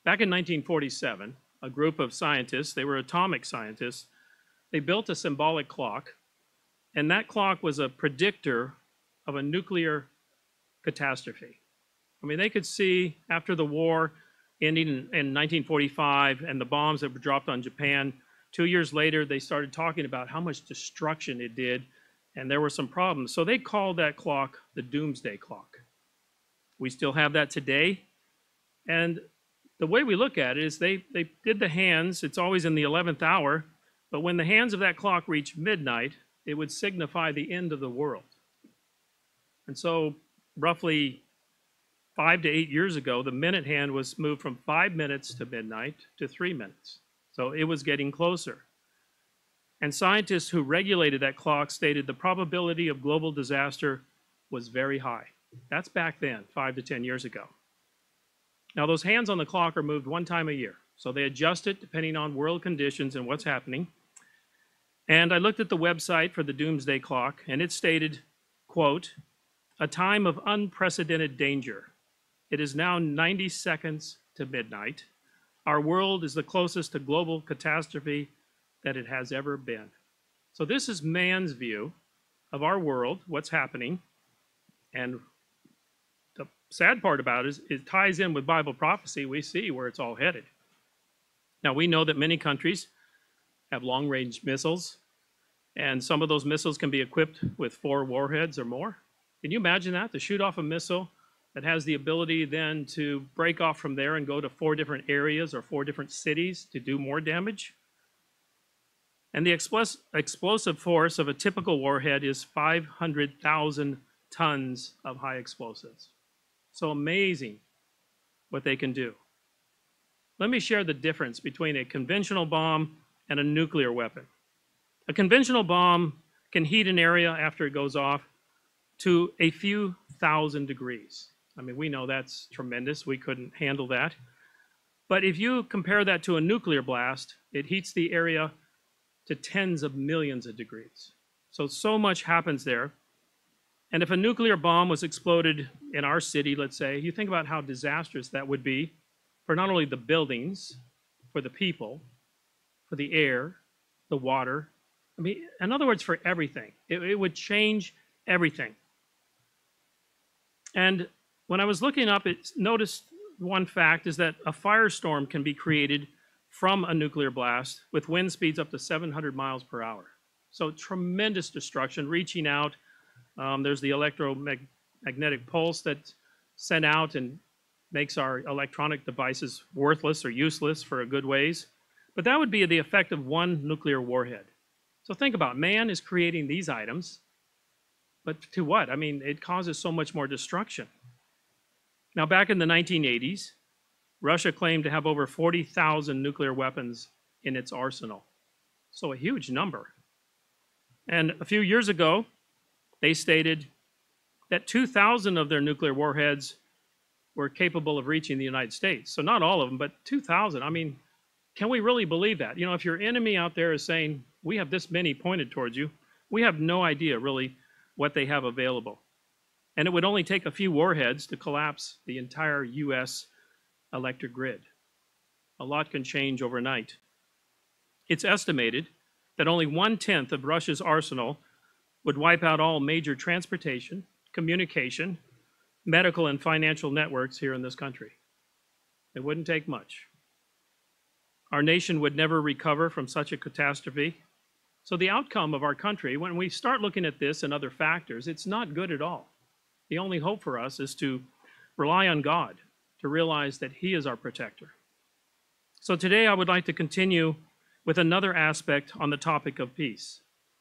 Back in 1947, a group of scientists, they were atomic scientists, they built a symbolic clock, and that clock was a predictor of a nuclear catastrophe. I mean, they could see after the war ending in 1945 and the bombs that were dropped on Japan, 2 years later, they started talking about how much destruction it did, and there were some problems. So they called that clock the Doomsday Clock. We still have that today. And the way we look at it is they did the hands, it's always in the 11th hour, but when the hands of that clock reached midnight, it would signify the end of the world. And so roughly 5 to 8 years ago, the minute hand was moved from 5 minutes to midnight to 3 minutes. So it was getting closer. And scientists who regulated that clock stated the probability of global disaster was very high. That's back then, 5 to 10 years ago. Now, those hands on the clock are moved one time a year. So they adjust it depending on world conditions and what's happening. And I looked at the website for the Doomsday Clock, and it stated, quote, "A time of unprecedented danger. It is now 90 seconds to midnight. Our world is the closest to global catastrophe that it has ever been." So this is man's view of our world, what's happening. And the sad part about it is it ties in with Bible prophecy. We see where it's all headed. Now, we know that many countries have long-range missiles, and some of those missiles can be equipped with 4 warheads or more. Can you imagine that? To shoot off a missile that has the ability then to break off from there and go to 4 different areas or 4 different cities to do more damage? And the explosive force of a typical warhead is 500,000 tons of high explosives. So amazing what they can do. Let me share the difference between a conventional bomb and a nuclear weapon. A conventional bomb can heat an area after it goes off to a few thousand degrees. I mean, we know that's tremendous. We couldn't handle that. But if you compare that to a nuclear blast, it heats the area to tens of millions of degrees. So much happens there. And if a nuclear bomb was exploded in our city, let's say, you think about how disastrous that would be for not only the buildings, for the people, for the air, the water. I mean, in other words, for everything. It would change everything. And when I was looking up, it noticed one fact is that a firestorm can be created from a nuclear blast with wind speeds up to 700 miles per hour. So tremendous destruction, reaching out. There's the electromagnetic pulse that's sent out and makes our electronic devices worthless or useless for a good ways. But that would be the effect of one nuclear warhead. So think about it. Man is creating these items, but to what? I mean, it causes so much more destruction. Now, back in the 1980s, Russia claimed to have over 40,000 nuclear weapons in its arsenal. So a huge number. And a few years ago, they stated that 2,000 of their nuclear warheads were capable of reaching the United States. So not all of them, but 2,000. I mean, can we really believe that? You know, if your enemy out there is saying, we have this many pointed towards you, we have no idea really what they have available. And it would only take a few warheads to collapse the entire U.S. electric grid. A lot can change overnight. It's estimated that only 1/10 of Russia's arsenal would wipe out all major transportation, communication, medical, and financial networks here in this country. It wouldn't take much. Our nation would never recover from such a catastrophe. So the outcome of our country, when we start looking at this and other factors, it's not good at all. The only hope for us is to rely on God, to realize that He is our protector. So today I would like to continue with another aspect on the topic of peace.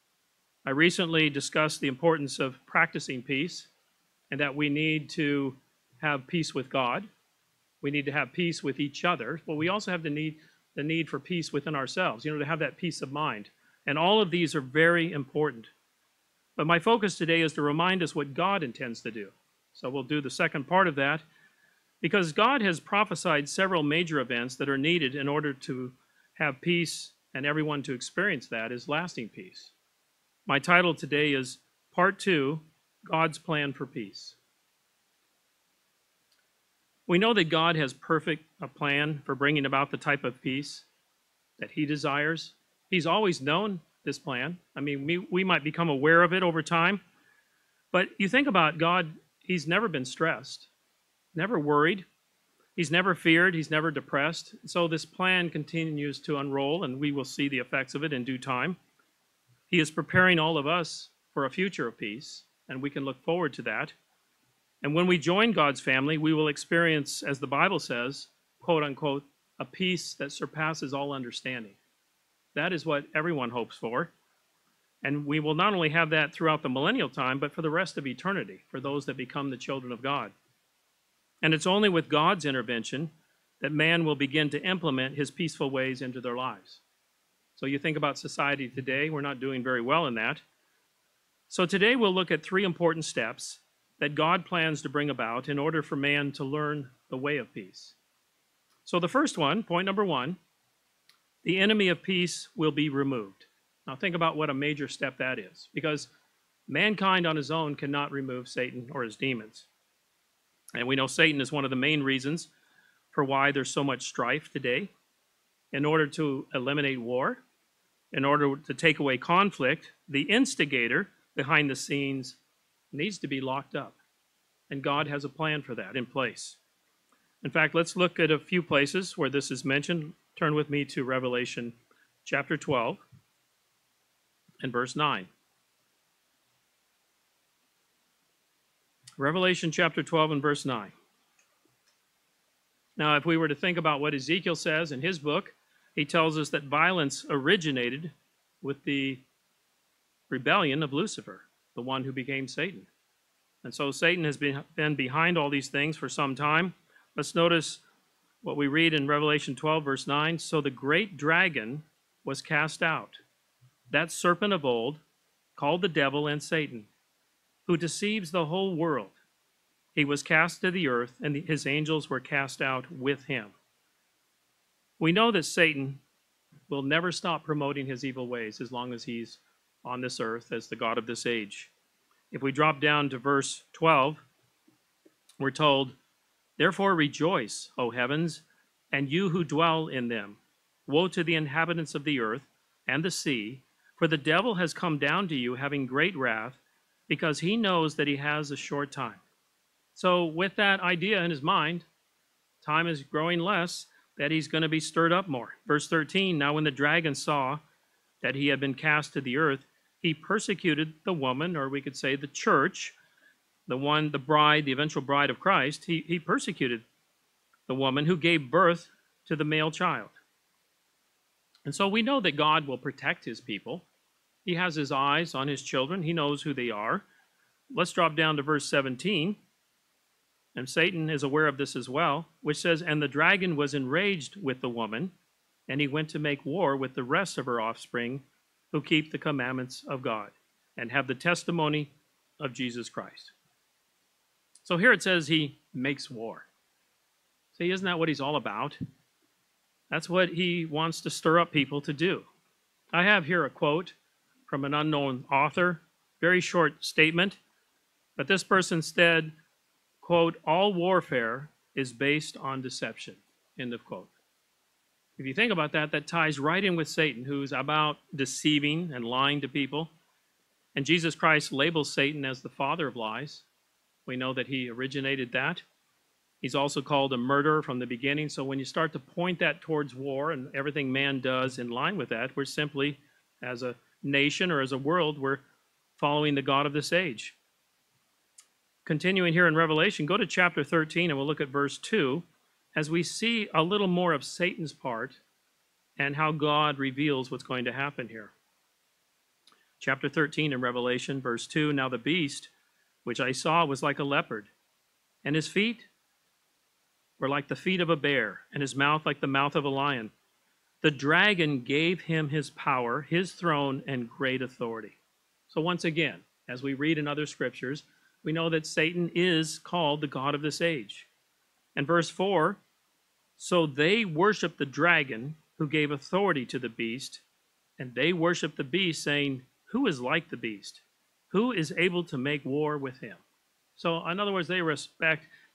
I recently discussed the importance of practicing peace and that we need to have peace with God. We need to have peace with each other, but we also have the need for peace within ourselves, to have that peace of mind. And all of these are very important. But my focus today is to remind us what God intends to do. So we'll do the second part of that, because God has prophesied several major events that are needed in order to have peace and everyone to experience that is lasting peace. My title today is Part 2, God's Plan for Peace. We know that God has perfect a plan for bringing about the type of peace that he desires. He's always known this plan. I mean, we might become aware of it over time, but you think about God, he's never been stressed, never worried. He's never feared. He's never depressed. So this plan continues to unroll, and we will see the effects of it in due time. He is preparing all of us for a future of peace, and we can look forward to that. And when we join God's family, we will experience, as the Bible says, quote unquote, a peace that surpasses all understanding. That is what everyone hopes for. And we will not only have that throughout the millennial time, but for the rest of eternity, for those that become the children of God. And it's only with God's intervention that man will begin to implement his peaceful ways into their lives. So you think about society today, we're not doing very well in that. So today we'll look at 3 important steps that God plans to bring about in order for man to learn the way of peace. So the first one, point number 1, the enemy of peace will be removed. Now think about what a major step that is, because mankind on his own cannot remove Satan or his demons. And we know Satan is one of the main reasons for why there's so much strife today. In order to eliminate war, in order to take away conflict, the instigator behind the scenes needs to be locked up. And God has a plan for that in place. In fact, let's look at a few places where this is mentioned. Turn with me to Revelation chapter 12 and verse 9. Revelation chapter 12 and verse 9. Now, if we were to think about what Ezekiel says in his book, he tells us that violence originated with the rebellion of Lucifer, the one who became Satan. And so Satan has been behind all these things for some time. Let's notice what we read in Revelation 12, verse 9. So the great dragon was cast out, that serpent of old, called the devil and Satan, who deceives the whole world. He was cast to the earth, and his angels were cast out with him. We know that Satan will never stop promoting his evil ways as long as he's on this earth as the God of this age. If we drop down to verse 12, we're told, therefore rejoice, O heavens, and you who dwell in them. Woe to the inhabitants of the earth and the sea, for the devil has come down to you having great wrath, because he knows that he has a short time. So with that idea in his mind, time is growing less, that he's going to be stirred up more. Verse 13, now when the dragon saw that he had been cast to the earth, he persecuted the woman, or we could say the church, the bride, the eventual bride of Christ. He persecuted the woman who gave birth to the male child. And so we know that God will protect his people. He has his eyes on his children. He knows who they are. Let's drop down to verse 17. And Satan is aware of this as well, which says, and the dragon was enraged with the woman, and he went to make war with the rest of her offspring who keep the commandments of God and have the testimony of Jesus Christ. So here it says he makes war. See, isn't that what he's all about? That's what he wants to stir up people to do. I have here a quote from an unknown author, very short statement, but this person said, quote, all warfare is based on deception, end of quote. If you think about that, that ties right in with Satan, who's about deceiving and lying to people. And Jesus Christ labels Satan as the father of lies. We know that he originated that. He's also called a murderer from the beginning. So when you start to point that towards war and everything man does in line with that, we're simply, as a nation or as a world, we're following the God of this age. Continuing here in Revelation, go to chapter 13 and we'll look at verse 2 as we see a little more of Satan's part and how God reveals what's going to happen here. Chapter 13 in Revelation, verse 2, now the beast, which I saw, was like a leopard, and his feet were like the feet of a bear, and his mouth like the mouth of a lion. The dragon gave him his power, his throne, and great authority. So once again, as we read in other scriptures, we know that Satan is called the God of this age. And verse 4, so they worship the dragon who gave authority to the beast, and they worship the beast, saying, who is like the beast? Who is able to make war with him? So in other words, they respect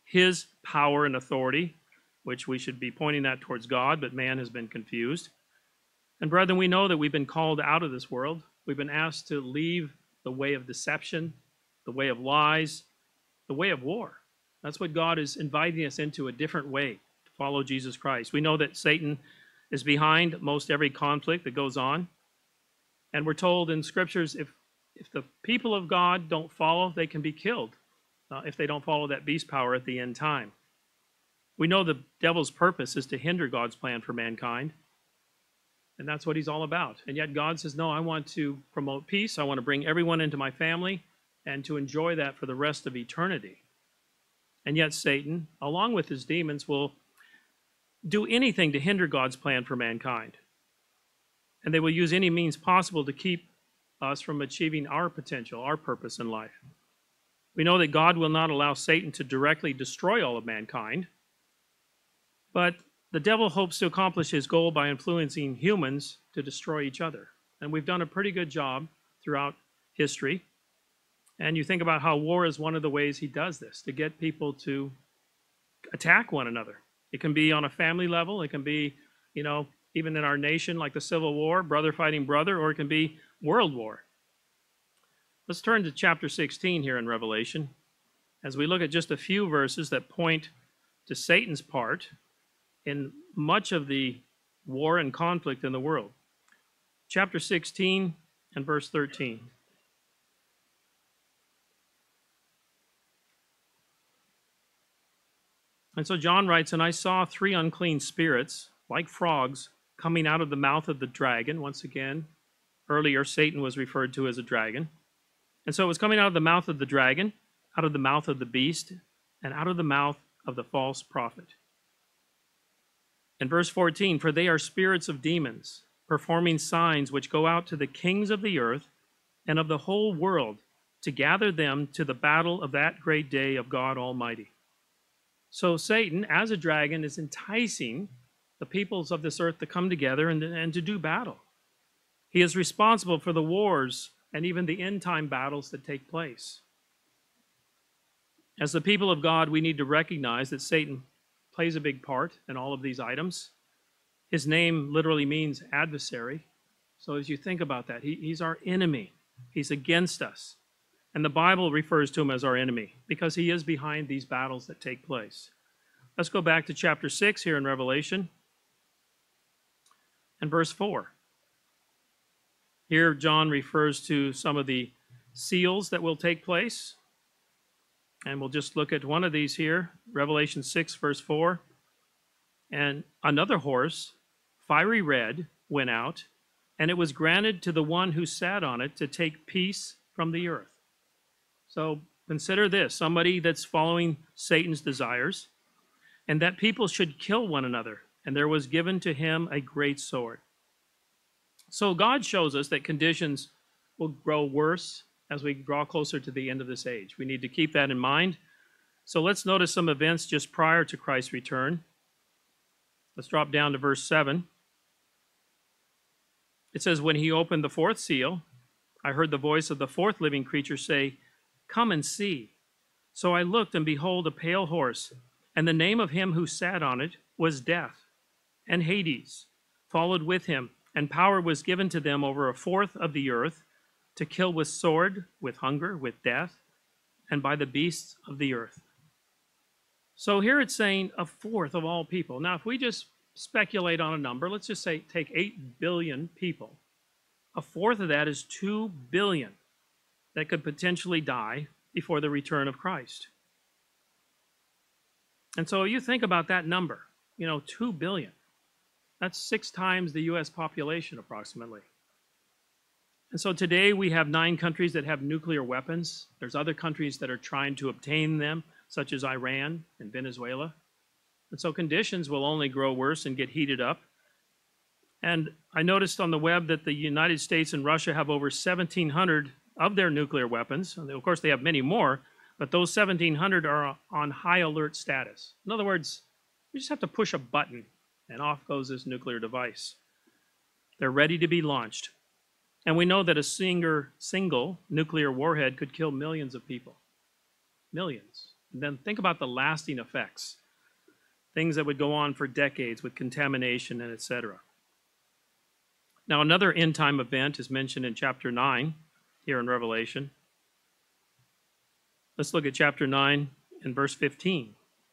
his power and authority, which we should be pointing that towards God, but man has been confused. And brethren, we know that we've been called out of this world. We've been asked to leave the way of deception, the way of lies, the way of war. That's what God is inviting us into, a different way to follow Jesus Christ. We know that Satan is behind most every conflict that goes on. And we're told in scriptures, if the people of God don't follow, they can be killed if they don't follow that beast power at the end time. We know the devil's purpose is to hinder God's plan for mankind. And that's what he's all about. And yet God says, no, I want to promote peace. I want to bring everyone into my family and to enjoy that for the rest of eternity. And yet Satan, along with his demons, will do anything to hinder God's plan for mankind. And they will use any means possible to keep us from achieving our potential, our purpose in life. We know that God will not allow Satan to directly destroy all of mankind, but the devil hopes to accomplish his goal by influencing humans to destroy each other. And we've done a pretty good job throughout history. And you think about how war is one of the ways he does this, to get people to attack one another. It can be on a family level. It can be, even in our nation, like the Civil War, brother fighting brother, or it can be world war. Let's turn to chapter 16 here in Revelation, as we look at just a few verses that point to Satan's part in much of the war and conflict in the world. Chapter 16 and verse 13. And so John writes, and I saw 3 unclean spirits, like frogs, coming out of the mouth of the dragon. Once again, earlier Satan was referred to as a dragon. And so it was coming out of the mouth of the dragon, out of the mouth of the beast, and out of the mouth of the false prophet. In verse 14, for they are spirits of demons, performing signs which go out to the kings of the earth and of the whole world to gather them to the battle of that great day of God Almighty. So Satan, as a dragon, is enticing the peoples of this earth to come together and to do battle. He is responsible for the wars and even the end-time battles that take place. As the people of God, we need to recognize that Satan plays a big part in all of these items. His name literally means adversary. So as you think about that, he's our enemy. He's against us. And the Bible refers to him as our enemy because he is behind these battles that take place. Let's go back to chapter 6 here in Revelation and verse 4. Here John refers to some of the seals that will take place. And we'll just look at one of these here, Revelation 6, verse 4. And another horse, fiery red, went out, and it was granted to the one who sat on it to take peace from the earth. So consider this, somebody that's following Satan's desires, and that people should kill one another, and there was given to him a great sword. So God shows us that conditions will grow worse as we draw closer to the end of this age. We need to keep that in mind. So let's notice some events just prior to Christ's return. Let's drop down to verse 7. It says, when he opened the 4th seal, I heard the voice of the 4th living creature say, come and see. So I looked, and behold, a pale horse, and the name of him who sat on it was Death, and Hades followed with him, and power was given to them over 1/4 of the earth, to kill with sword, with hunger, with death, and by the beasts of the earth. So here it's saying 1/4 of all people. Now, if we just speculate on a number, let's just say take 8 billion people. 1/4 of that is 2 billion that could potentially die before the return of Christ. And so you think about that number, 2 billion. That's 6 times the U.S. population approximately. And so today we have 9 countries that have nuclear weapons. There's other countries that are trying to obtain them, such as Iran and Venezuela. And so conditions will only grow worse and get heated up. And I noticed on the web that the United States and Russia have over 1,700 of their nuclear weapons. And of course, they have many more, but those 1,700 are on high alert status. In other words, we just have to push a button, and off goes this nuclear device. They're ready to be launched. And we know that a single nuclear warhead could kill millions of people. Millions. And then think about the lasting effects, things that would go on for decades with contamination and etc. Now, another end time event is mentioned in chapter 9 here in Revelation. Let's look at chapter 9 and verse 15.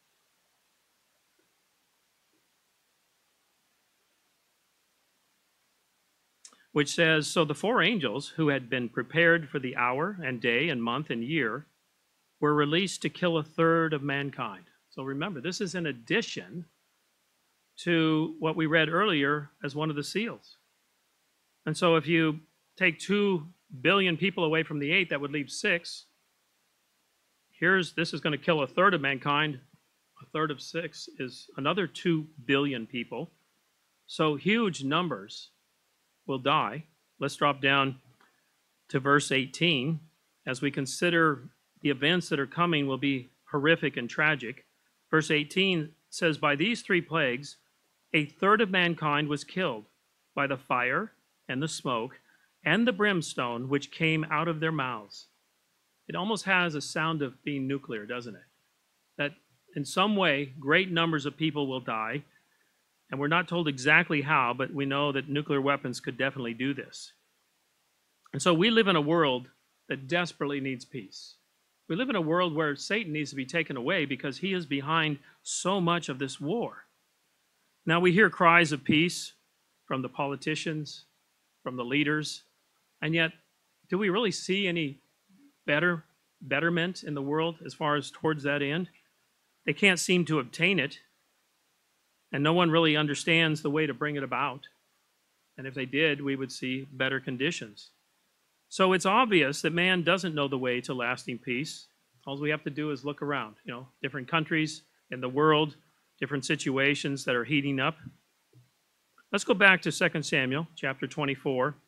Which says, "So the four angels who had been prepared for the hour and day and month and year were released to kill a third of mankind." So remember, this is in addition to what we read earlier as one of the seals. And so if you take 2 billion people away from the 8, that would leave 6. This is going to kill a third of mankind. A third of 6 is another 2 billion people. So huge numbers will die. Let's drop down to verse 18. As we consider the events that are coming will be horrific and tragic. Verse 18 says, "By these 3 plagues, a third of mankind was killed by the fire and the smoke and the brimstone which came out of their mouths." It almost has a sound of being nuclear, doesn't it? That in some way, great numbers of people will die. And we're not told exactly how, but we know that nuclear weapons could definitely do this. And so we live in a world that desperately needs peace. We live in a world where Satan needs to be taken away because he is behind so much of this war. Now we hear cries of peace from the politicians, from the leaders, and yet do we really see any betterment in the world as far as towards that end? They can't seem to obtain it. And no one really understands the way to bring it about. And if they did, we would see better conditions. So it's obvious that man doesn't know the way to lasting peace. All we have to do is look around, different countries in the world, different situations that are heating up. Let's go back to 2 Samuel chapter 24.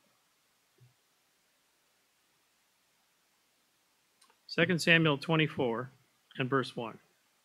2 Samuel 24 and verse 1.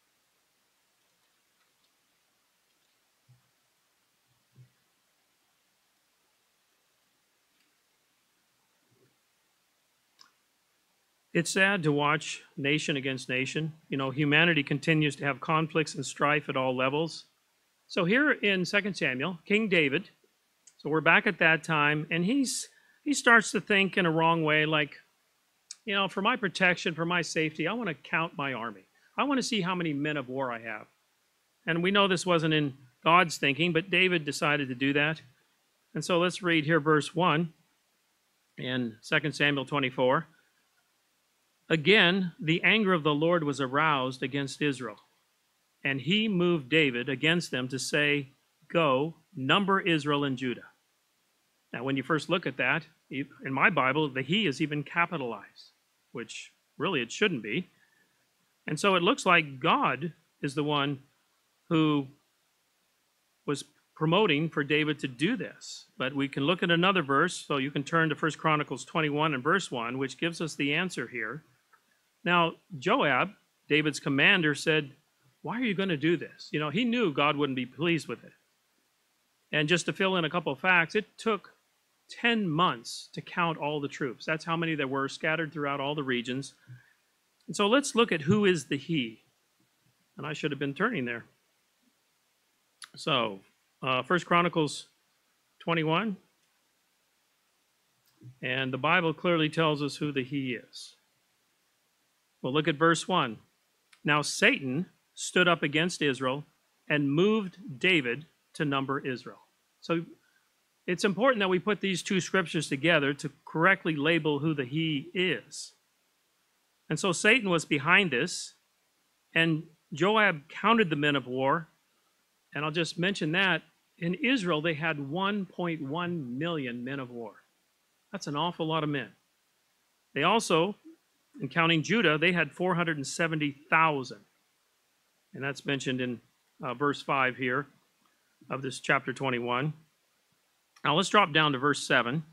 It's sad to watch nation against nation. Humanity continues to have conflicts and strife at all levels. So here in 2 Samuel, King David, so we're back at that time, and he starts to think in a wrong way, like, for my protection, for my safety, I want to count my army. I want to see how many men of war I have. And we know this wasn't in God's thinking, but David decided to do that. And so let's read here verse 1 in 2 Samuel 24. "Again, the anger of the Lord was aroused against Israel, and he moved David against them to say, 'Go, number Israel and Judah.'" Now, when you first look at that, in my Bible, the "he" is even capitalized, which really it shouldn't be. And so it looks like God is the one who was promoting for David to do this. But we can look at another verse, so you can turn to 1 Chronicles 21 and verse 1, which gives us the answer here. Now, Joab, David's commander, said, "Why are you going to do this?" He knew God wouldn't be pleased with it. And just to fill in a couple of facts, it took 10 months to count all the troops. That's how many there were scattered throughout all the regions. And so let's look at who is the he. And I should have been turning there. So, 1 Chronicles 21. And the Bible clearly tells us who the he is. Well, look at verse 1. "Now Satan stood up against Israel and moved David to number Israel." So it's important that we put these two scriptures together to correctly label who the he is. And so Satan was behind this, and Joab counted the men of war. And I'll just mention that in Israel, they had 1.1 million men of war. That's an awful lot of men. They also, in counting Judah, they had 470,000. And that's mentioned in verse 5 here of this chapter 21. Now let's drop down to verse 7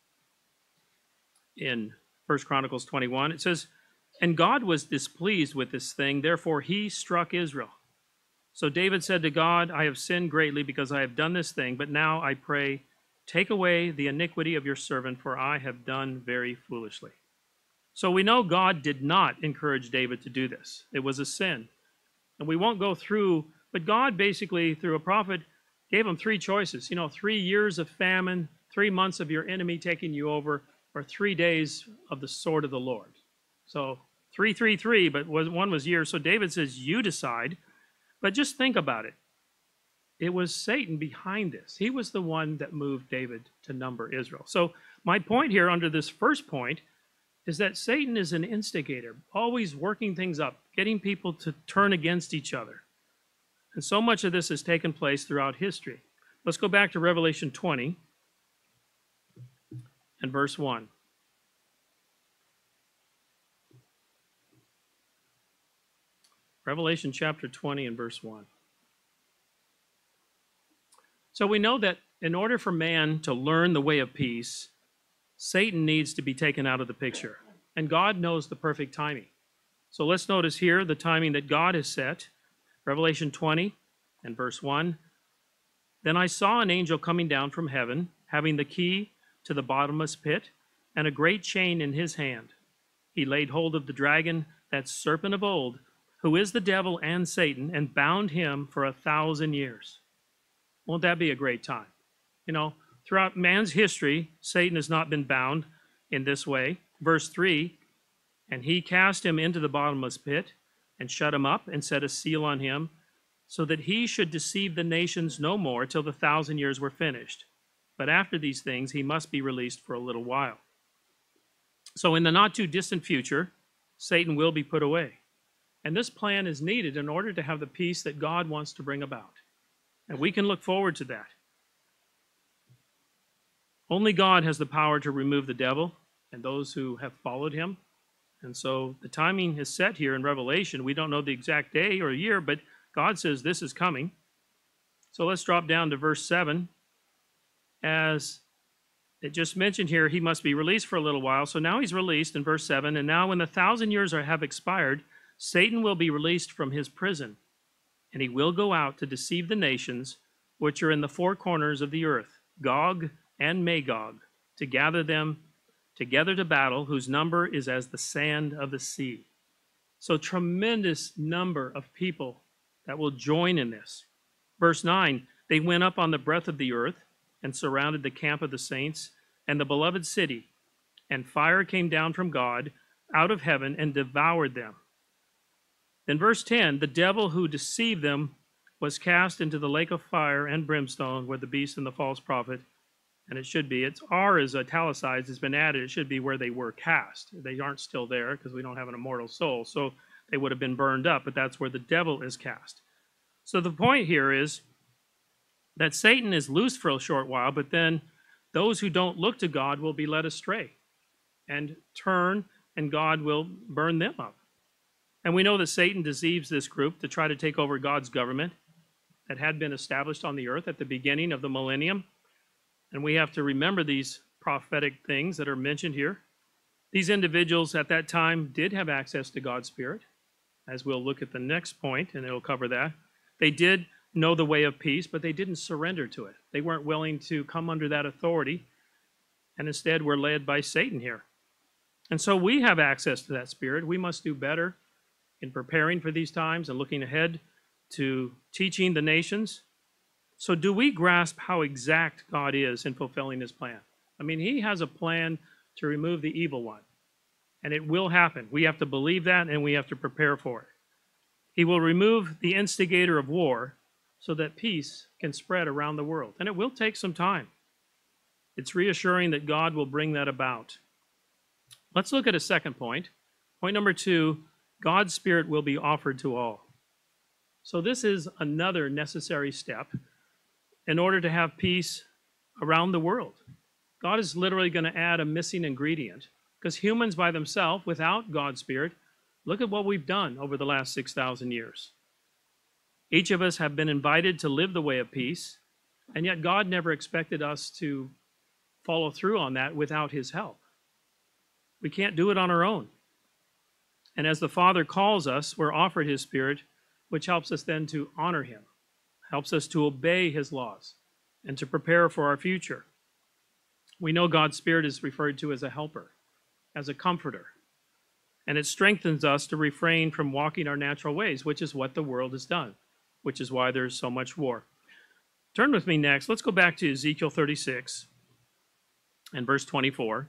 in 1 Chronicles 21. It says, "And God was displeased with this thing, therefore he struck Israel. So David said to God, 'I have sinned greatly because I have done this thing, but now I pray, take away the iniquity of your servant, for I have done very foolishly.'" So we know God did not encourage David to do this. It was a sin. And we won't go through, but God basically, through a prophet, gave him three choices. 3 years of famine, 3 months of your enemy taking you over, or 3 days of the sword of the Lord. So 3, but one was years. So David says, you decide. But just think about it. It was Satan behind this. He was the one that moved David to number Israel. So my point here under this first point is that Satan is an instigator, always working things up, getting people to turn against each other. And so much of this has taken place throughout history. Let's go back to Revelation 20 and verse 1. Revelation chapter 20 and verse 1. So we know that in order for man to learn the way of peace, Satan needs to be taken out of the picture. And God knows the perfect timing. So let's notice here the timing that God has set. Revelation 20 and verse 1. Then I saw an angel coming down from heaven, having the key to the bottomless pit, and a great chain in his hand. He laid hold of the dragon, that serpent of old, who is the devil and Satan, and bound him for 1,000 years. Won't that be a great time? Throughout man's history, Satan has not been bound in this way. Verse 3, and he cast him into the bottomless pit and shut him up and set a seal on him, so that he should deceive the nations no more till the 1,000 years were finished. But after these things, he must be released for a little while. So in the not too distant future, Satan will be put away. And this plan is needed in order to have the peace that God wants to bring about. And we can look forward to that. Only God has the power to remove the devil and those who have followed him. And so the timing is set here in Revelation. We don't know the exact day or year, but God says this is coming. So let's drop down to verse 7. As it just mentioned here, he must be released for a little while. So now he's released in verse 7. And now when the 1,000 years have expired, Satan will be released from his prison, and he will go out to deceive the nations which are in the four corners of the earth, Gog and Magog, to gather them together to battle, whose number is as the sand of the sea. So tremendous number of people that will join in this. Verse 9, they went up on the breadth of the earth and surrounded the camp of the saints and the beloved city, and fire came down from God out of heaven and devoured them. Then verse 10, the devil who deceived them was cast into the lake of fire and brimstone, where the beast and the false prophet, and it should be, it's R is italicized, has been added, it should be where they were cast. They aren't still there because we don't have an immortal soul, so they would have been burned up, but that's where the devil is cast. So the point here is that Satan is loose for a short while, but then those who don't look to God will be led astray and turn, and God will burn them up. And we know that Satan deceives this group to try to take over God's government that had been established on the earth at the beginning of the millennium. And we have to remember these prophetic things that are mentioned here. These individuals at that time did have access to God's Spirit, as we'll look at the next point, and it'll cover that. They did know the way of peace, but they didn't surrender to it. They weren't willing to come under that authority, and instead were led by Satan here. And so we have access to that Spirit. We must do better in preparing for these times and looking ahead to teaching the nations. So do we grasp how exact God is in fulfilling his plan? I mean, he has a plan to remove the evil one, and it will happen. We have to believe that, and we have to prepare for it. He will remove the instigator of war so that peace can spread around the world, and it will take some time. It's reassuring that God will bring that about. Let's look at a second point. Point number 2, God's Spirit will be offered to all. So this is another necessary step in order to have peace around the world. God is literally going to add a missing ingredient, because humans by themselves, without God's Spirit, look at what we've done over the last 6,000 years. Each of us have been invited to live the way of peace, and yet God never expected us to follow through on that without his help. We can't do it on our own. And as the Father calls us, we're offered his Spirit, which helps us then to honor him, helps us to obey his laws, and to prepare for our future. We know God's Spirit is referred to as a helper, as a comforter. And it strengthens us to refrain from walking our natural ways, which is what the world has done, which is why there's so much war. Turn with me next. Let's go back to Ezekiel 36 and verse 24.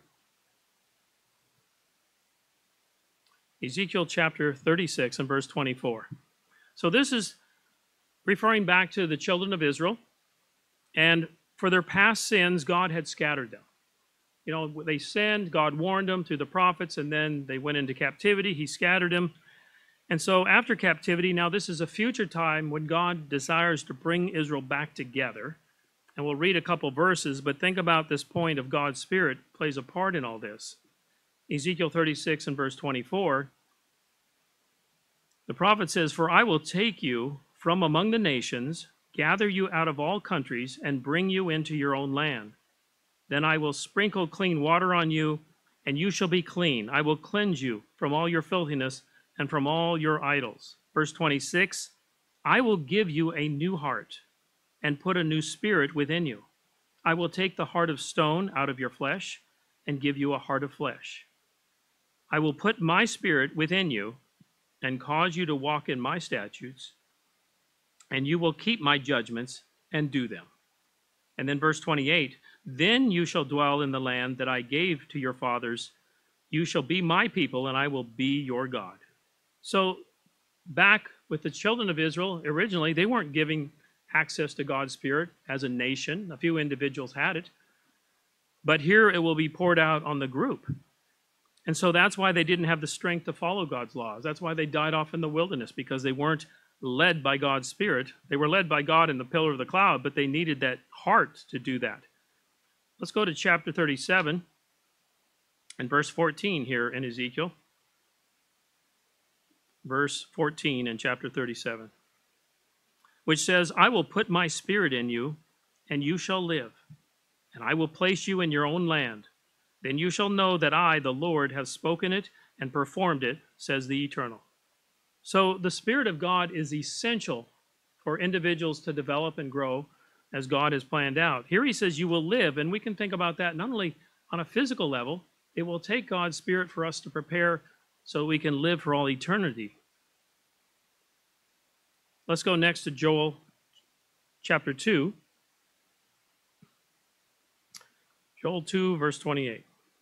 Ezekiel chapter 36 and verse 24. So this is referring back to the children of Israel, and for their past sins, God had scattered them. You know, they sinned, God warned them through the prophets, and then they went into captivity. He scattered them. And so after captivity, now this is a future time when God desires to bring Israel back together. And we'll read a couple verses, but think about this point of God's Spirit plays a part in all this. Ezekiel 36 and verse 24, the prophet says, "For I will take you from among the nations, gather you out of all countries, and bring you into your own land. Then I will sprinkle clean water on you, and you shall be clean. I will cleanse you from all your filthiness and from all your idols." Verse 26, "I will give you a new heart and put a new spirit within you. I will take the heart of stone out of your flesh and give you a heart of flesh. I will put my spirit within you and cause you to walk in my statutes, and you will keep my judgments and do them." And then verse 28, "Then you shall dwell in the land that I gave to your fathers. You shall be my people, and I will be your God." So back with the children of Israel, originally, they weren't giving access to God's Spirit as a nation. A few individuals had it. But here it will be poured out on the group. And so that's why they didn't have the strength to follow God's laws. That's why they died off in the wilderness, because they weren't led by God's Spirit. They were led by God in the pillar of the cloud, but they needed that heart to do that. Let's go to chapter 37 and verse 14 here in Ezekiel. Verse 14 in chapter 37, which says, "I will put my spirit in you, and you shall live, and I will place you in your own land. Then you shall know that I, the Lord, have spoken it and performed it, says the Eternal." So the Spirit of God is essential for individuals to develop and grow as God has planned out. Here he says you will live, and we can think about that not only on a physical level, it will take God's Spirit for us to prepare so we can live for all eternity. Let's go next to Joel chapter 2. Joel 2, verse 28.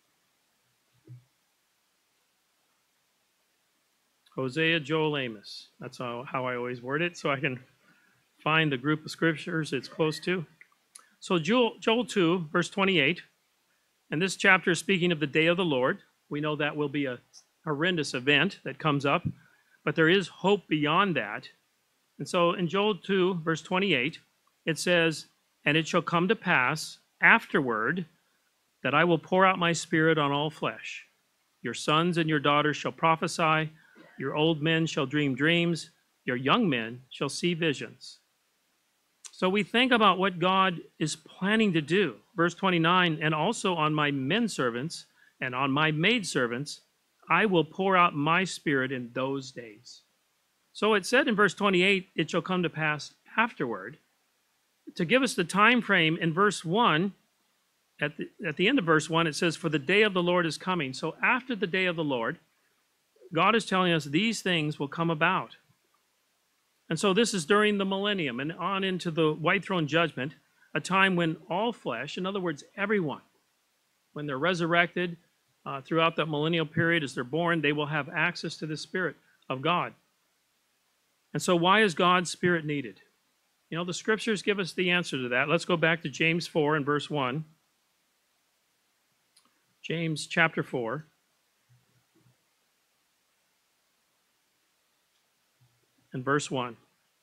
Hosea, Joel, Amos. That's how I always word it, so I can find the group of scriptures it's close to. So Joel 2, verse 28, and this chapter is speaking of the day of the Lord. We know that will be a horrendous event that comes up, but there is hope beyond that. And so in Joel 2, verse 28, it says, "And it shall come to pass afterward that I will pour out my spirit on all flesh. Your sons and your daughters shall prophesy, your old men shall dream dreams, your young men shall see visions." So we think about what God is planning to do. Verse 29, "And also on my men servants and on my maid servants, I will pour out my spirit in those days." So it said in verse 28, "It shall come to pass afterward." To give us the time frame, in verse 1, at the end of verse 1, it says, "For the day of the Lord is coming." So after the day of the Lord, God is telling us these things will come about. And so this is during the millennium and on into the white throne judgment, a time when all flesh, in other words, everyone, when they're resurrected throughout that millennial period as they're born, they will have access to the Spirit of God. And so why is God's Spirit needed? You know, the scriptures give us the answer to that. Let's go back to James 4 and verse 1. James chapter 4. And verse 1.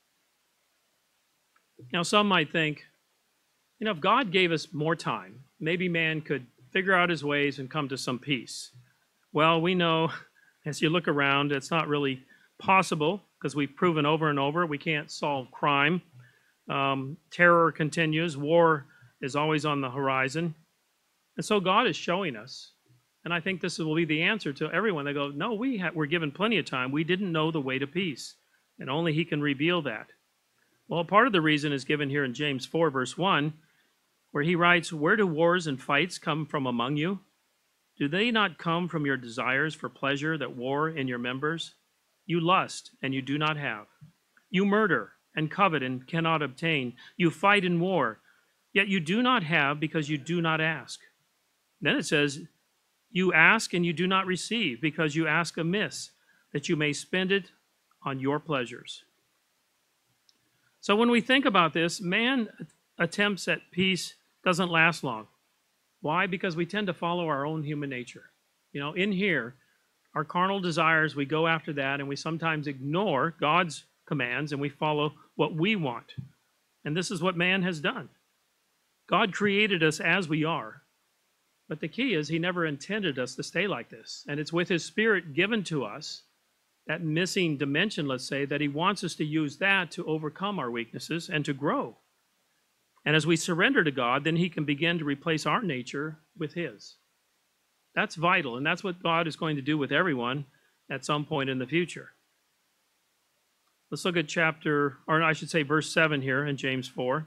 Now, some might think, you know, if God gave us more time, maybe man could figure out his ways and come to some peace. Well, we know, as you look around, it's not really possible, because we've proven over and over we can't solve crime. Terror continues. War is always on the horizon. And so God is showing us, and I think this will be the answer to everyone. They go, no, we're given plenty of time. We didn't know the way to peace, and only he can reveal that. Well, part of the reason is given here in James 4, verse 1, where he writes, "Where do wars and fights come from among you? Do they not come from your desires for pleasure that war in your members? You lust, and you do not have. You murder and covet and cannot obtain. You fight in war, yet you do not have because you do not ask. Then it says, you ask and you do not receive because you ask amiss, that you may spend it on your pleasures. So when we think about this, man attempts at peace doesn't last long. Why? Because we tend to follow our own human nature. In here, our carnal desires, we go after that, and we sometimes ignore God's commands and we follow what we want. And this is what man has done. God created us as we are, but the key is he never intended us to stay like this. And it's with his Spirit given to us, that missing dimension, let's say, that he wants us to use that to overcome our weaknesses and to grow. And as we surrender to God, then he can begin to replace our nature with his. That's vital, and that's what God is going to do with everyone at some point in the future. Let's look at verse 7 here in James 4.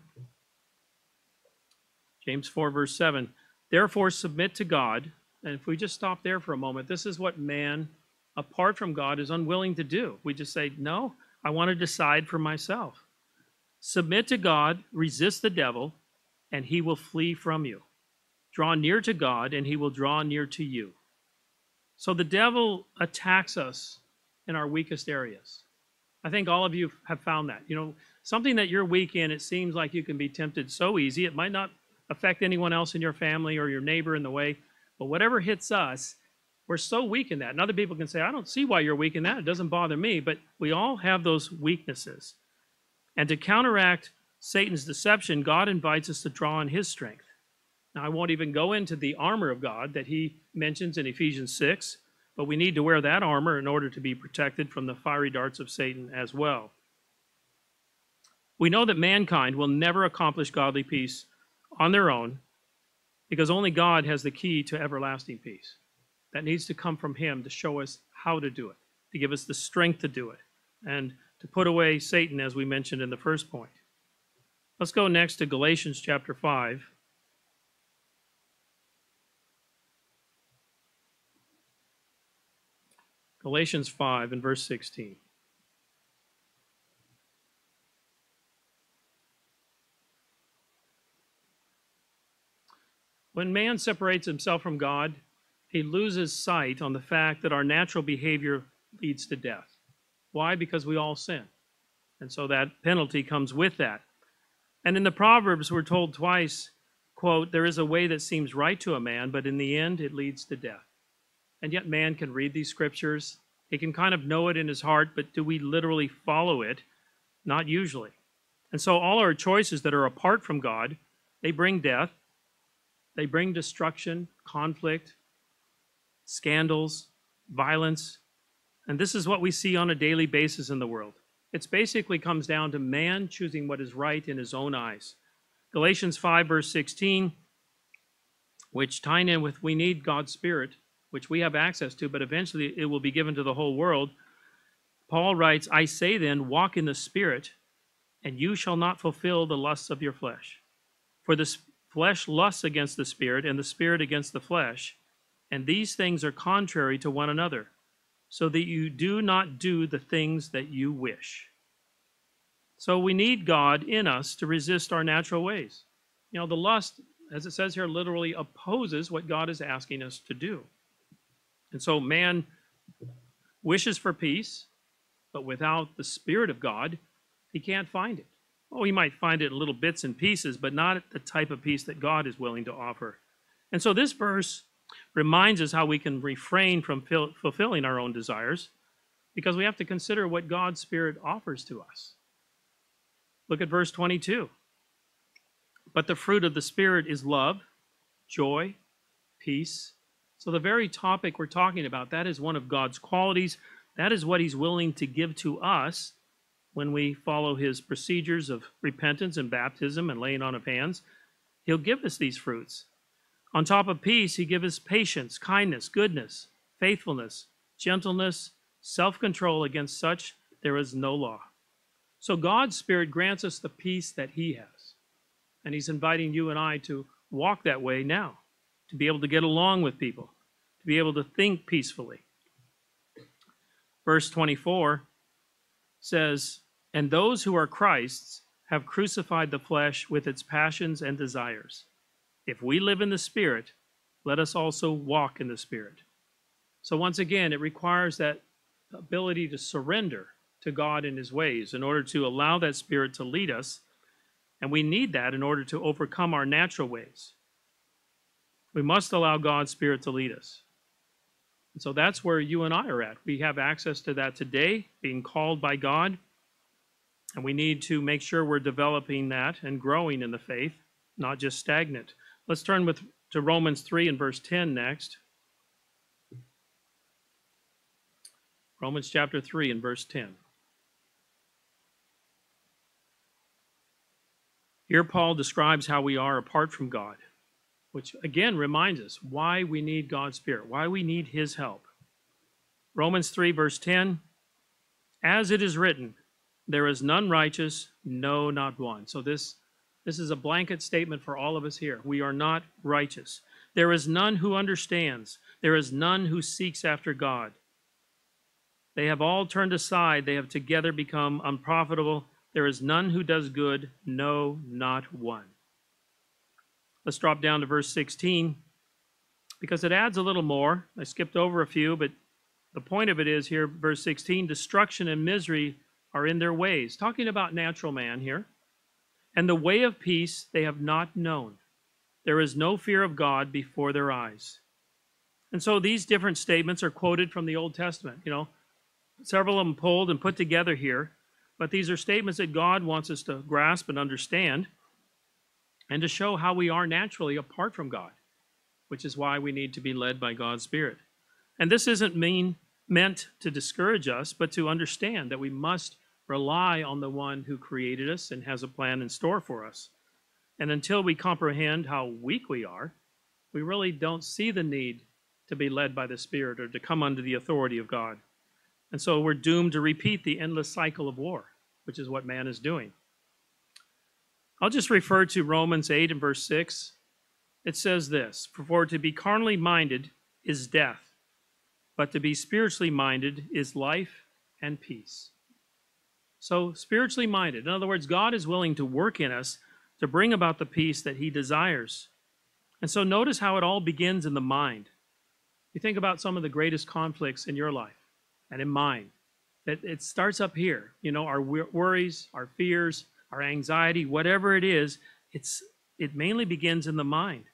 James 4, verse 7. Therefore submit to God. And if we just stop there for a moment, this is what man, apart from God, is unwilling to do. We just say, no, I want to decide for myself. Submit to God, resist the devil, and he will flee from you. Draw near to God, and he will draw near to you. So the devil attacks us in our weakest areas. I think all of you have found that. Something that you're weak in, it seems like you can be tempted so easy. It might not affect anyone else in your family or your neighbor in the way, but whatever hits us, we're so weak in that. And other people can say, I don't see why you're weak in that. It doesn't bother me. But we all have those weaknesses. And to counteract Satan's deception, God invites us to draw on his strength. Now, I won't even go into the armor of God that he mentions in Ephesians 6, but we need to wear that armor in order to be protected from the fiery darts of Satan as well. We know that mankind will never accomplish godly peace on their own because only God has the key to everlasting peace. That needs to come from him to show us how to do it, to give us the strength to do it, and to put away Satan, as we mentioned in the first point. Let's go next to Galatians chapter 5. Galatians 5 and verse 16. When man separates himself from God, he loses sight on the fact that our natural behavior leads to death. Why? Because we all sin. And so that penalty comes with that. And in the Proverbs, we're told twice, quote, there is a way that seems right to a man, but in the end, it leads to death. And yet man can read these scriptures. He can kind of know it in his heart, but do we literally follow it? Not usually. And so all our choices that are apart from God, they bring death. They bring destruction, conflict, scandals, violence. And this is what we see on a daily basis in the world. It basically comes down to man choosing what is right in his own eyes. Galatians 5, verse 16, which tying in with we need God's Spirit, which we have access to, but eventually it will be given to the whole world. Paul writes, I say then, walk in the Spirit, and you shall not fulfill the lusts of your flesh. For the flesh lusts against the Spirit, and the Spirit against the flesh, and these things are contrary to one another, so that you do not do the things that you wish. So we need God in us to resist our natural ways. The lust, as it says here, literally opposes what God is asking us to do. And so man wishes for peace, but without the Spirit of God, he can't find it. Oh, he might find it in little bits and pieces, but not the type of peace that God is willing to offer. And so this verse reminds us how we can refrain from fulfilling our own desires, because we have to consider what God's Spirit offers to us. Look at verse 22. But the fruit of the Spirit is love, joy, peace. So the very topic we're talking about, that is one of God's qualities. That is what he's willing to give to us when we follow his procedures of repentance and baptism and laying on of hands. He'll give us these fruits. On top of peace, he gives us patience, kindness, goodness, faithfulness, gentleness, self-control. Against such there is no law. So God's Spirit grants us the peace that he has. And he's inviting you and I to walk that way now, to be able to get along with people, to be able to think peacefully. Verse 24 says, "And those who are Christ's have crucified the flesh with its passions and desires. If we live in the Spirit, let us also walk in the Spirit." So once again, it requires that ability to surrender to God in his ways in order to allow that Spirit to lead us. And we need that in order to overcome our natural ways. We must allow God's Spirit to lead us. And so that's where you and I are at. We have access to that today, being called by God. And we need to make sure we're developing that and growing in the faith, not just stagnant. Let's turn to Romans 3 and verse 10 next. Romans chapter 3 and verse 10. Here Paul describes how we are apart from God, which again reminds us why we need God's Spirit, why we need his help. Romans 3 verse 10, "As it is written, there is none righteous, no, not one." So this is a blanket statement for all of us here. We are not righteous. "There is none who understands. There is none who seeks after God. They have all turned aside. They have together become unprofitable. There is none who does good, no, not one." Let's drop down to verse 16, because it adds a little more. I skipped over a few, but the point of it is here, verse 16, "Destruction and misery are in their ways." Talking about natural man here. "And the way of peace they have not known. There is no fear of God before their eyes." And so these different statements are quoted from the Old Testament. Several of them pulled and put together here. But these are statements that God wants us to grasp and understand and to show how we are naturally apart from God, which is why we need to be led by God's Spirit. And this isn't meant to discourage us, but to understand that we must rely on the one who created us and has a plan in store for us. And until we comprehend how weak we are, we really don't see the need to be led by the Spirit or to come under the authority of God. And so we're doomed to repeat the endless cycle of war, which is what man is doing. I'll just refer to Romans 8 and verse 6. It says this, "For to be carnally minded is death, but to be spiritually minded is life and peace." So spiritually minded, in other words, God is willing to work in us to bring about the peace that he desires. And so notice how it all begins in the mind. You think about some of the greatest conflicts in your life and in mine. That it starts up here, our worries, our fears, our anxiety, whatever it is, it mainly begins in the mind,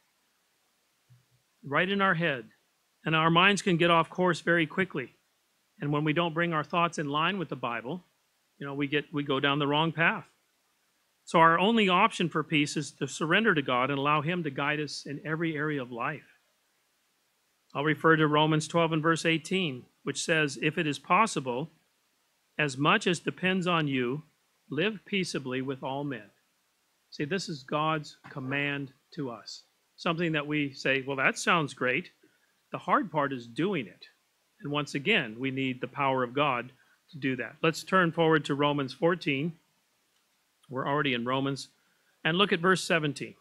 right in our head. And our minds can get off course very quickly. And when we don't bring our thoughts in line with the Bible, we go down the wrong path. So our only option for peace is to surrender to God and allow him to guide us in every area of life. I'll refer to Romans 12 and verse 18, which says, "If it is possible, as much as depends on you, live peaceably with all men." See, this is God's command to us. Something that we say, well, that sounds great. The hard part is doing it. And once again, we need the power of God to do that. Let's turn forward to Romans 14. We're already in Romans. And look at verse 17.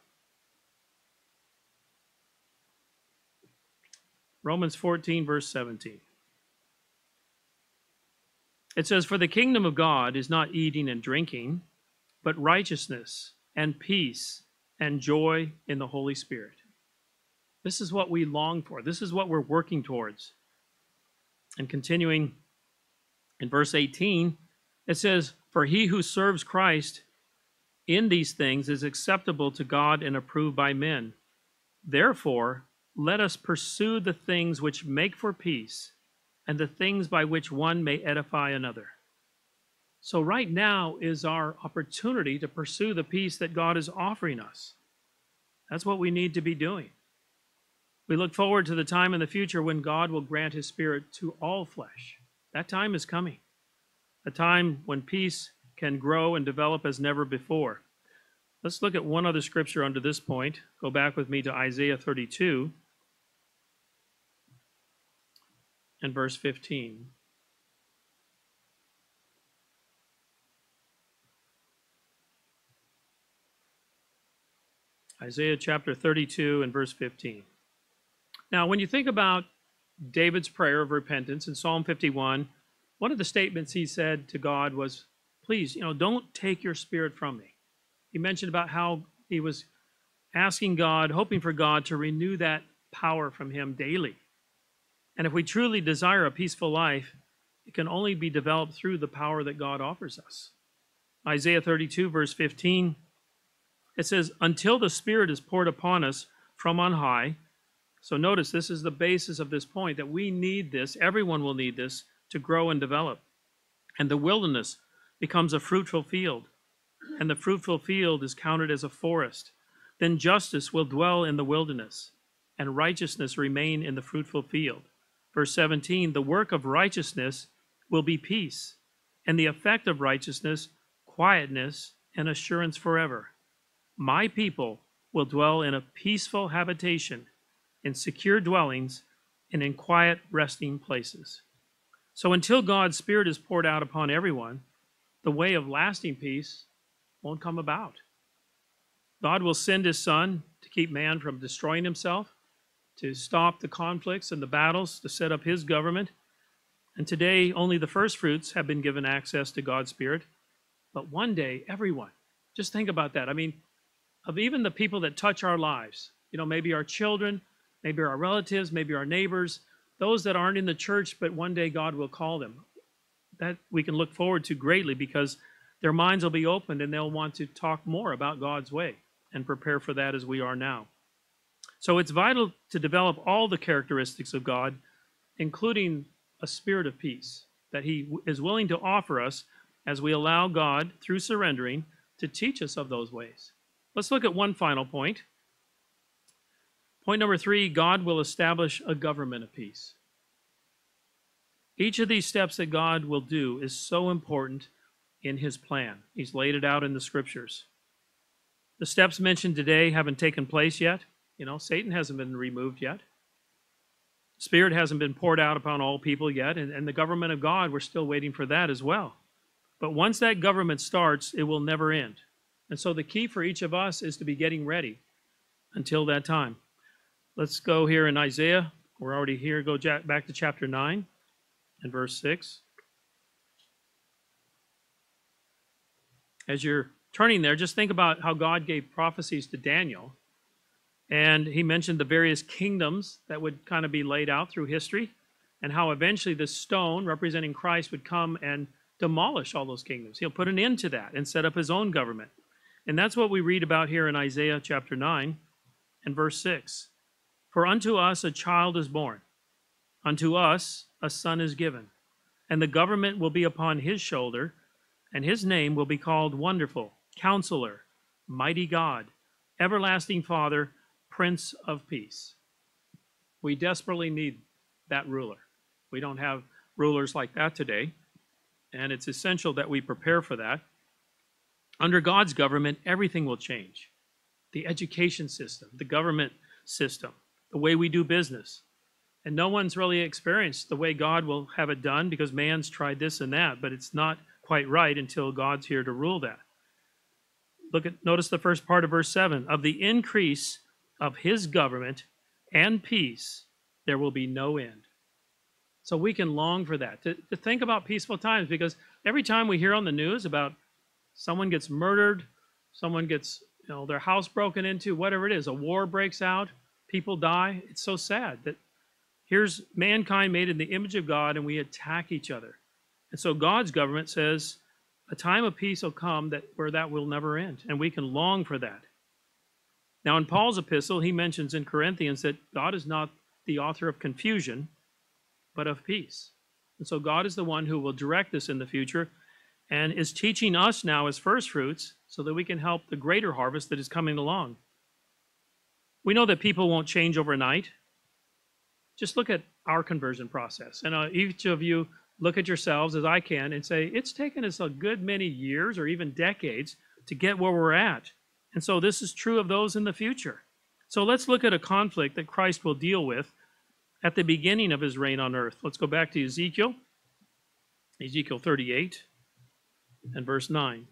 Romans 14, verse 17. It says, "For the kingdom of God is not eating and drinking, but righteousness and peace and joy in the Holy Spirit." This is what we long for. This is what we're working towards. And continuing in verse 18, it says, "For he who serves Christ in these things is acceptable to God and approved by men. Therefore, let us pursue the things which make for peace and the things by which one may edify another." So right now is our opportunity to pursue the peace that God is offering us. That's what we need to be doing. We look forward to the time in the future when God will grant his Spirit to all flesh. That time is coming. A time when peace can grow and develop as never before. Let's look at one other scripture under this point. Go back with me to Isaiah 32 and verse 15. Isaiah chapter 32 and verse 15. Now, when you think about David's prayer of repentance in Psalm 51, one of the statements he said to God was, please, don't take your spirit from me. He mentioned about how he was asking God, hoping for God to renew that power from him daily. And if we truly desire a peaceful life, it can only be developed through the power that God offers us. Isaiah 32, verse 15, it says, until the Spirit is poured upon us from on high. So notice, this is the basis of this point, that we need this, everyone will need this, to grow and develop. And the wilderness becomes a fruitful field, and the fruitful field is counted as a forest. Then justice will dwell in the wilderness, and righteousness remain in the fruitful field. Verse 17, the work of righteousness will be peace, and the effect of righteousness, quietness and assurance forever. My people will dwell in a peaceful habitation, in secure dwellings, and in quiet resting places. So until God's Spirit is poured out upon everyone, the way of lasting peace won't come about. God will send his Son to keep man from destroying himself, to stop the conflicts and the battles, to set up his government. And today, only the first fruits have been given access to God's Spirit. But one day, everyone, just think about that. I mean, of even the people that touch our lives, maybe our children, maybe our relatives, maybe our neighbors, those that aren't in the church, but one day God will call them. That we can look forward to greatly, because their minds will be opened and they'll want to talk more about God's way and prepare for that as we are now. So it's vital to develop all the characteristics of God, including a spirit of peace that he is willing to offer us as we allow God, through surrendering, to teach us of those ways. Let's look at one final point. Point number 3, God will establish a government of peace. Each of these steps that God will do is so important in his plan. He's laid it out in the scriptures. The steps mentioned today haven't taken place yet. Satan hasn't been removed yet. Spirit hasn't been poured out upon all people yet, and the government of God, we're still waiting for that as well. But once that government starts, it will never end. And so the key for each of us is to be getting ready until that time. Let's go here in Isaiah. We're already here. Go back to chapter 9 and verse 6. As you're turning there, just think about how God gave prophecies to Daniel. And he mentioned the various kingdoms that would kind of be laid out through history, and how eventually this stone representing Christ would come and demolish all those kingdoms. He'll put an end to that and set up his own government. And that's what we read about here in Isaiah chapter 9 and verse 6. For unto us a child is born, unto us a son is given, and the government will be upon his shoulder, and his name will be called Wonderful, Counselor, Mighty God, Everlasting Father, Prince of Peace. We desperately need that ruler. We don't have rulers like that today, and it's essential that we prepare for that. Under God's government, everything will change. The education system, the government system, the way we do business. And no one's really experienced the way God will have it done, because man's tried this and that, but it's not quite right until God's here to rule that. Notice the first part of verse 7. Of the increase of his government and peace, there will be no end. So we can long for that, to think about peaceful times, because every time we hear on the news about someone gets murdered, someone gets their house broken into, whatever it is, a war breaks out, people die, it's so sad that here's mankind made in the image of God, and we attack each other. And so God's government says a time of peace will come where that will never end, and we can long for that. Now, in Paul's epistle, he mentions in Corinthians that God is not the author of confusion, but of peace. And so God is the one who will direct us in the future and is teaching us now as first fruits so that we can help the greater harvest that is coming along. We know that people won't change overnight. Just look at our conversion process. And each of you look at yourselves as I can and say, it's taken us a good many years or even decades to get where we're at. And so this is true of those in the future. So let's look at a conflict that Christ will deal with at the beginning of his reign on earth. Let's go back to Ezekiel 38 and verse 9.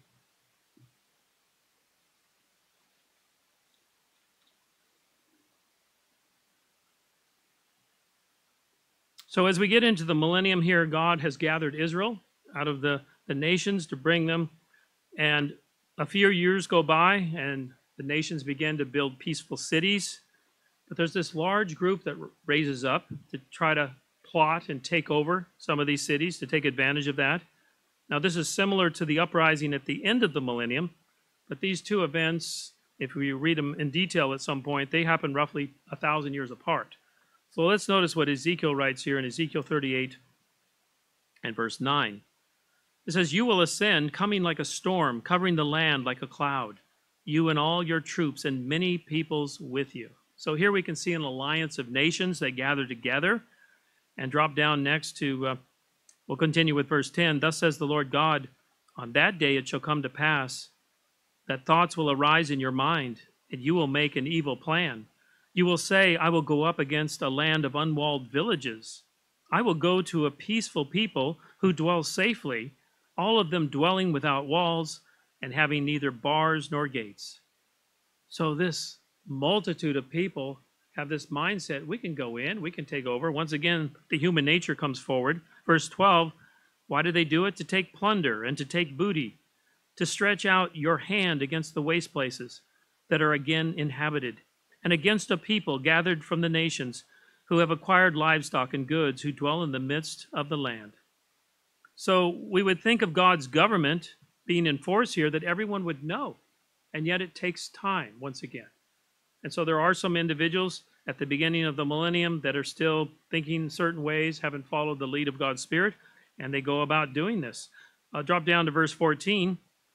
So as we get into the millennium here, God has gathered Israel out of the nations to bring them. And a few years go by, and the nations begin to build peaceful cities. But there's this large group that raises up to try to plot and take over some of these cities, to take advantage of that. Now, this is similar to the uprising at the end of the millennium, but these two events, if we read them in detail at some point, they happen roughly 1,000 years apart. So let's notice what Ezekiel writes here in Ezekiel 38 and verse 9. It says, "You will ascend, coming like a storm, covering the land like a cloud, you and all your troops and many peoples with you." So here we can see an alliance of nations that gather together. And drop down next to, we'll continue with verse 10. "Thus says the Lord God, on that day it shall come to pass that thoughts will arise in your mind, and you will make an evil plan. You will say, I will go up against a land of unwalled villages. I will go to a peaceful people who dwell safely, all of them dwelling without walls and having neither bars nor gates." So this multitude of people have this mindset, we can go in, we can take over. Once again, the human nature comes forward. Verse 12, why do they do it? To take plunder and to take booty, to stretch out your hand against the waste places that are again inhabited, and against a people gathered from the nations who have acquired livestock and goods, who dwell in the midst of the land. So we would think of God's government being in force here, that everyone would know, and yet it takes time once again. And so there are some individuals at the beginning of the millennium that are still thinking certain ways, haven't followed the lead of God's Spirit, and they go about doing this. I'll drop down to verse 14.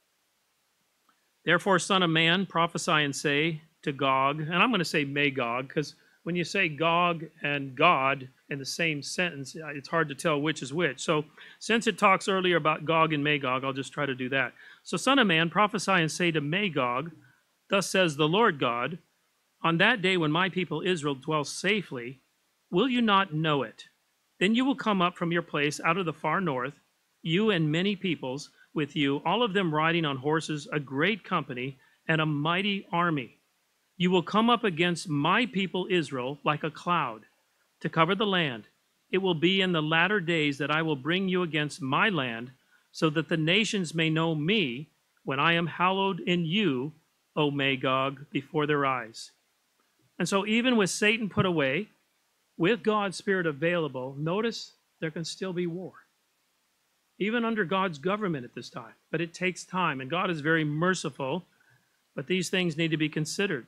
"Therefore, son of man, prophesy and say to Gog," and I'm going to say Magog, because when you say Gog and God in the same sentence, it's hard to tell which is which. So since it talks earlier about Gog and Magog, I'll just try to do that. "So, son of man, prophesy and say to Magog, thus says the Lord God, on that day when my people Israel dwells safely, will you not know it? Then you will come up from your place out of the far north, you and many peoples with you, all of them riding on horses, a great company and a mighty army. You will come up against my people Israel like a cloud to cover the land. It will be in the latter days that I will bring you against my land, so that the nations may know me when I am hallowed in you, O Magog, before their eyes." And so even with Satan put away, with God's Spirit available, notice there can still be war. Even under God's government at this time. But it takes time, and God is very merciful, but these things need to be considered.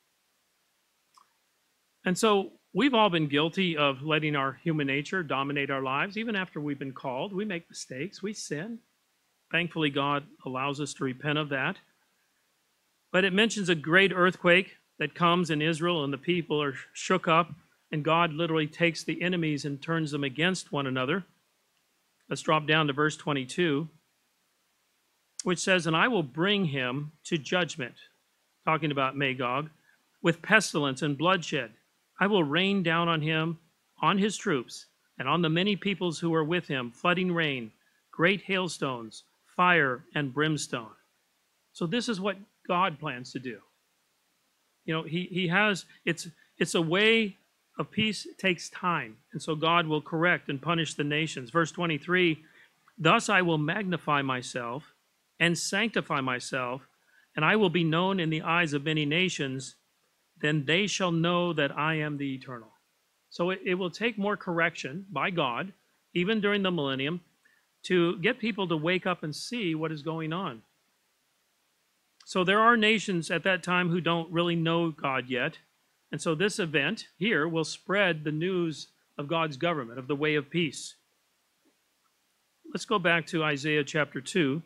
And so we've all been guilty of letting our human nature dominate our lives. Even after we've been called, we make mistakes, we sin. Thankfully, God allows us to repent of that. But it mentions a great earthquake that comes in Israel, and the people are shook up, and God literally takes the enemies and turns them against one another. Let's drop down to verse 22, which says, "And I will bring him to judgment," talking about Magog, "with pestilence and bloodshed. I will rain down on him, on his troops, and on the many peoples who are with him, flooding rain, great hailstones, fire, and brimstone." So this is what God plans to do. You know, he has, it's a way of peace. It takes time. And so God will correct and punish the nations. Verse 23, "Thus I will magnify myself and sanctify myself, and I will be known in the eyes of many nations. Then they shall know that I am the Eternal." So it will take more correction by God, even during the millennium, to get people to wake up and see what is going on. So there are nations at that time who don't really know God yet. And so this event here will spread the news of God's government, of the way of peace. Let's go back to Isaiah chapter 2.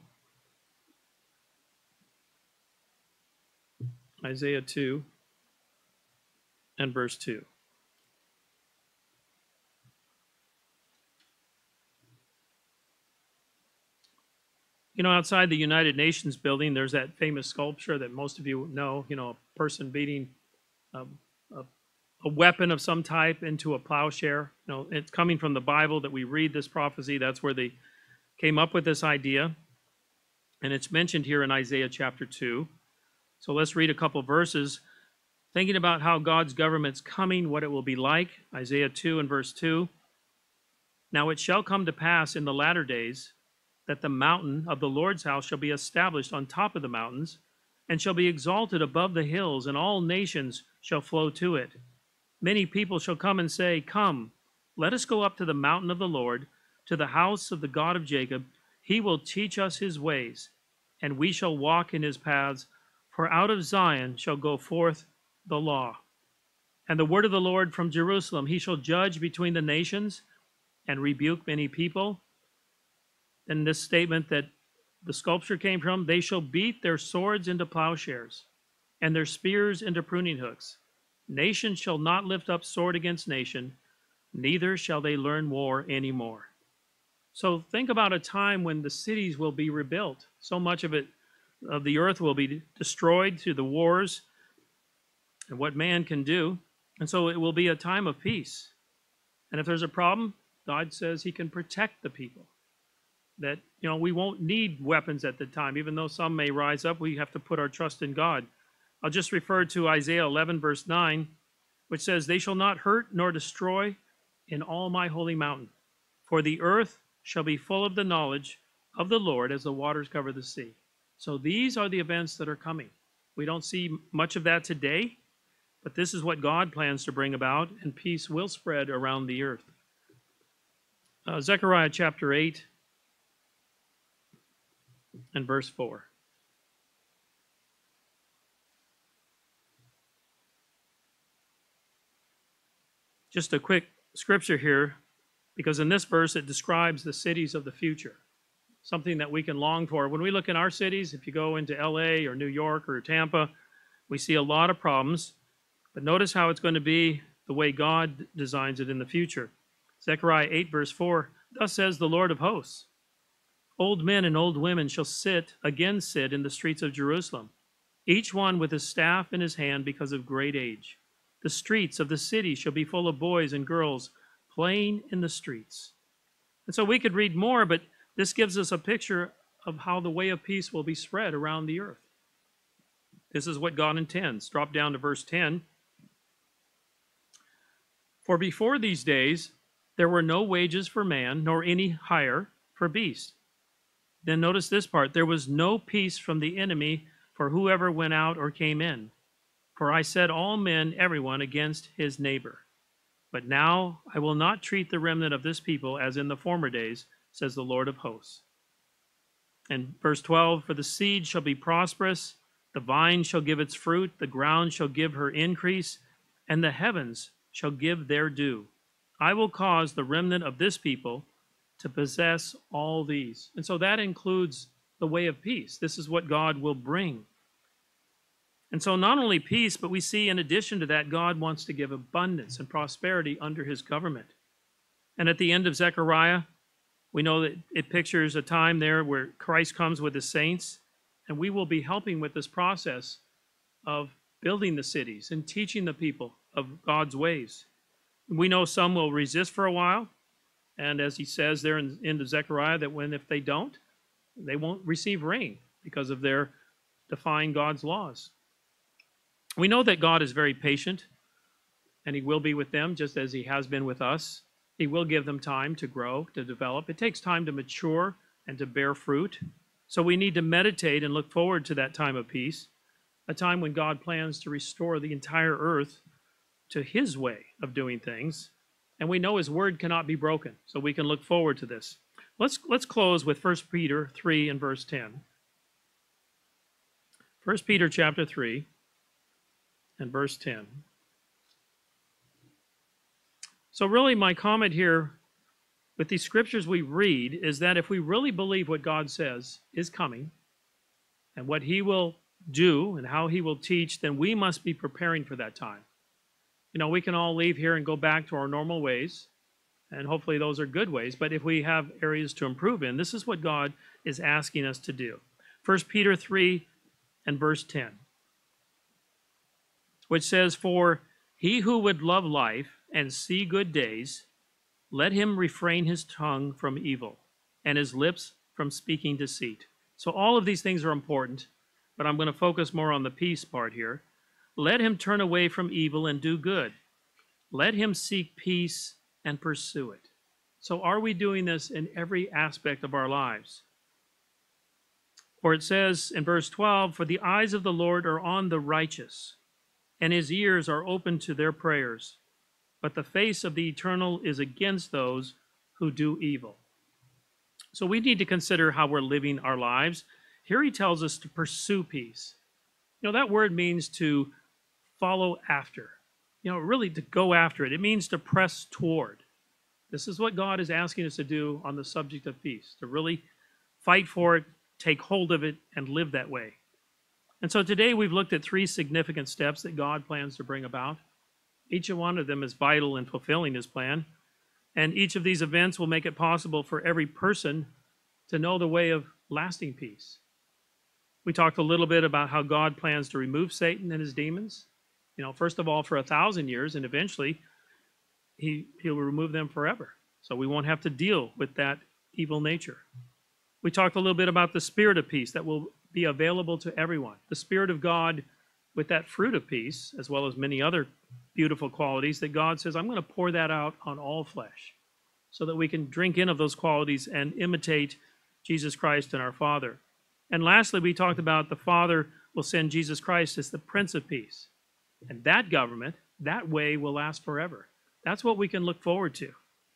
Isaiah 2 and verse 2. You know, outside the United Nations building, there's that famous sculpture that most of you know, a person beating a weapon of some type into a plowshare. You know, it's coming from the Bible that we read this prophecy. That's where they came up with this idea. And it's mentioned here in Isaiah chapter 2. So let's read a couple verses, thinking about how God's government's coming, what it will be like. Isaiah 2 and verse 2. Now it shall come to pass in the latter days that the mountain of the Lord's house shall be established on top of the mountains, and shall be exalted above the hills, and all nations shall flow to it. Many people shall come and say, Come, let us go up to the mountain of the Lord, to the house of the God of Jacob. He will teach us his ways, and we shall walk in his paths. For out of Zion shall go forth the law, and the word of the Lord from Jerusalem. He shall judge between the nations and rebuke many people. And this statement that the sculpture came from, they shall beat their swords into plowshares and their spears into pruning hooks. Nation shall not lift up sword against nation, neither shall they learn war anymore. So think about a time when the cities will be rebuilt. So much of it, of the earth, will be destroyed through the wars and what man can do. And so it will be a time of peace. And if there's a problem, God says he can protect the people. That, we won't need weapons at the time. Even though some may rise up, we have to put our trust in God. I'll just refer to Isaiah 11, verse 9, which says, They shall not hurt nor destroy in all my holy mountain, for the earth shall be full of the knowledge of the Lord as the waters cover the sea. So these are the events that are coming. We don't see much of that today, but this is what God plans to bring about, and peace will spread around the earth. Zechariah chapter 8 and verse 4. Just a quick scripture here, because in this verse it describes the cities of the future, something that we can long for. When we look in our cities, if you go into LA or New York or Tampa, we see a lot of problems, but notice how it's going to be the way God designs it in the future. Zechariah 8 verse 4, Thus says the Lord of hosts, Old men and old women shall sit in the streets of Jerusalem, each one with his staff in his hand because of great age. The streets of the city shall be full of boys and girls playing in the streets. And so we could read more, but this gives us a picture of how the way of peace will be spread around the earth. This is what God intends. Drop down to verse 10. For before these days there were no wages for man, nor any hire for beast. Then notice this part, there was no peace from the enemy for whoever went out or came in. For I set all men, everyone, against his neighbor. But now I will not treat the remnant of this people as in the former days, says the Lord of hosts. And verse 12, For the seed shall be prosperous, the vine shall give its fruit, the ground shall give her increase, and the heavens shall give their due. I will cause the remnant of this people to possess all these. And so that includes the way of peace. This is what God will bring. And so not only peace, but we see in addition to that, God wants to give abundance and prosperity under his government. And at the end of Zechariah, we know that it pictures a time there where Christ comes with his saints, and we will be helping with this process of building the cities and teaching the people of God's ways. We know some will resist for a while, and as he says there in the end of Zechariah, that if they don't, they won't receive rain because of their defying God's laws. We know that God is very patient, and he will be with them just as he has been with us. He will give them time to grow, to develop. It takes time to mature and to bear fruit. So we need to meditate and look forward to that time of peace, a time when God plans to restore the entire earth to his way of doing things. And we know his word cannot be broken, so we can look forward to this. Let's close with 1 Peter 3 and verse 10. 1 Peter chapter 3 and verse 10. So really my comment here with these scriptures we read is that if we really believe what God says is coming and what he will do and how he will teach, then we must be preparing for that time. We can all leave here and go back to our normal ways, and hopefully those are good ways, but if we have areas to improve in, this is what God is asking us to do. 1 Peter 3 and verse 10, which says, For he who would love life and see good days, let him refrain his tongue from evil and his lips from speaking deceit. So all of these things are important, but I'm going to focus more on the peace part here. Let him turn away from evil and do good. Let him seek peace and pursue it. So are we doing this in every aspect of our lives? For it says in verse 12, "For the eyes of the Lord are on the righteous, and his ears are open to their prayers. But the face of the Eternal is against those who do evil." So we need to consider how we're living our lives. Here he tells us to pursue peace. That word means to follow after. Really to go after it. It means to press toward. This is what God is asking us to do on the subject of peace, to really fight for it, take hold of it, and live that way. And so today we've looked at 3 significant steps that God plans to bring about. Each one of them is vital in fulfilling his plan. And each of these events will make it possible for every person to know the way of lasting peace. We talked a little bit about how God plans to remove Satan and his demons. First of all, for 1,000 years, and eventually he'll remove them forever. So we won't have to deal with that evil nature. We talked a little bit about the spirit of peace that will be available to everyone. The Spirit of God with that fruit of peace, as well as many other beautiful qualities that God says, I'm going to pour that out on all flesh so that we can drink in of those qualities and imitate Jesus Christ and our Father. And lastly, we talked about the Father will send Jesus Christ as the Prince of Peace. And that government, that way will last forever. That's what we can look forward to.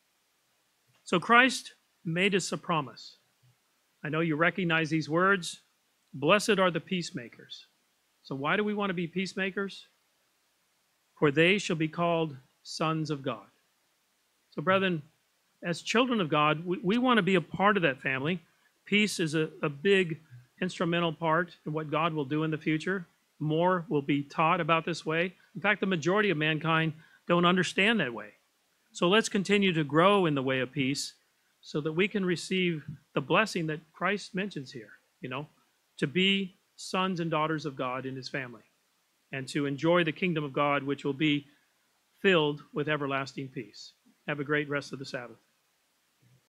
So Christ made us a promise. I know you recognize these words. Blessed are the peacemakers. So why do we want to be peacemakers? For they shall be called sons of God. So brethren, as children of God, we want to be a part of that family. Peace is a big instrumental part in what God will do in the future. More will be taught about this way. In fact, the majority of mankind don't understand that way. So let's continue to grow in the way of peace so that we can receive the blessing that Christ mentions here, to be sons and daughters of God in his family and to enjoy the kingdom of God, which will be filled with everlasting peace. Have a great rest of the Sabbath.